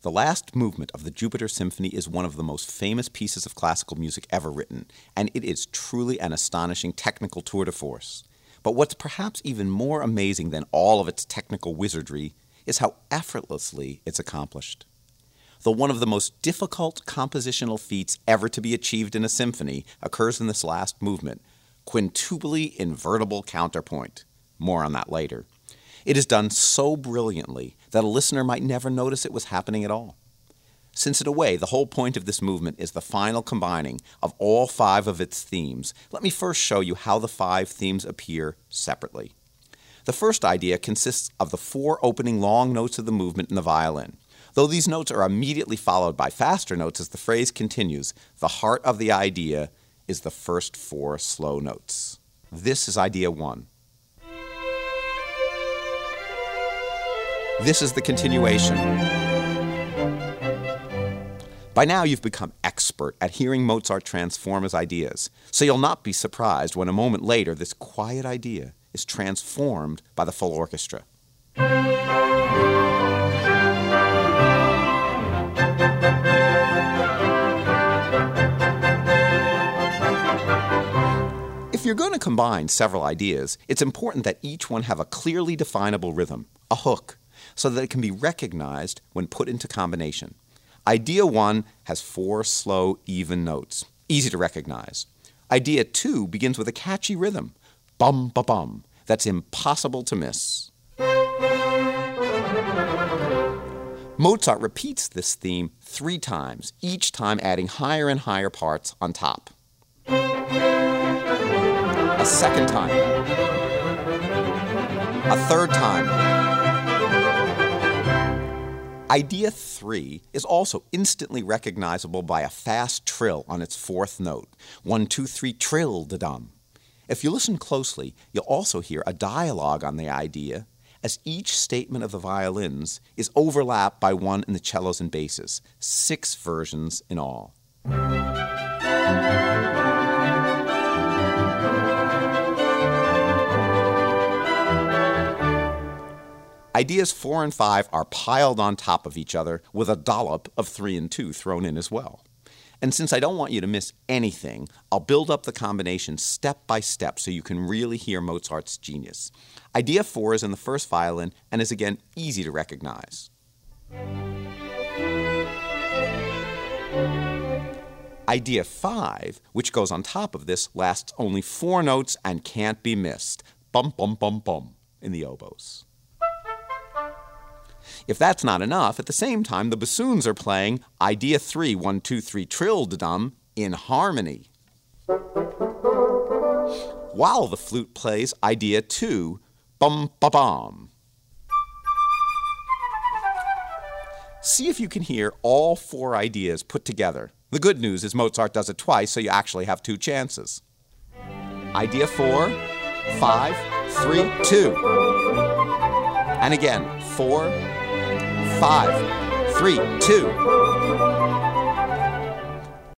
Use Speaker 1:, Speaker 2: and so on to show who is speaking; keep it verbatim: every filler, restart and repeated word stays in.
Speaker 1: The last movement of the Jupiter Symphony is one of the most famous pieces of classical music ever written, and it is truly an astonishing technical tour de force. But what's perhaps even more amazing than all of its technical wizardry is how effortlessly it's accomplished. Though one of the most difficult compositional feats ever to be achieved in a symphony occurs in this last movement, quintuply invertible counterpoint. More on that later. It is done so brilliantly that a listener might never notice it was happening at all. Since in a way the whole point of this movement is the final combining of all five of its themes, let me first show you how the five themes appear separately. The first idea consists of the four opening long notes of the movement in the violin. Though these notes are immediately followed by faster notes as the phrase continues, the heart of the idea is the first four slow notes. This is idea one. This is the continuation. By now you've become expert at hearing Mozart transform his ideas, so you'll not be surprised when a moment later this quiet idea is transformed by the full orchestra. If you're going to combine several ideas, it's important that each one have a clearly definable rhythm, a hook, so that it can be recognized when put into combination. Idea one has four slow, even notes, easy to recognize. Idea two begins with a catchy rhythm, bum-ba-bum, that's impossible to miss. Mozart repeats this theme three times, each time adding higher and higher parts on top. A second time. A third time. Idea three is also instantly recognizable by a fast trill on its fourth note. One, two, three, trill-da-dum. If you listen closely, you'll also hear a dialogue on the idea, as each statement of the violins is overlapped by one in the cellos and basses. Six versions in all. Ideas four and five are piled on top of each other with a dollop of three and two thrown in as well. And since I don't want you to miss anything, I'll build up the combination step by step so you can really hear Mozart's genius. Idea four is in the first violin and is again easy to recognize. Idea five, which goes on top of this, lasts only four notes and can't be missed. Bum, bum, bum, bum in the oboes. If that's not enough, at the same time, the bassoons are playing Idea three, one, two, three, trill-da-dum in harmony. While the flute plays Idea two, bum-ba-bum. See if you can hear all four ideas put together. The good news is Mozart does it twice, so you actually have two chances. Idea four, five, three, two. And again, four, five, three, two.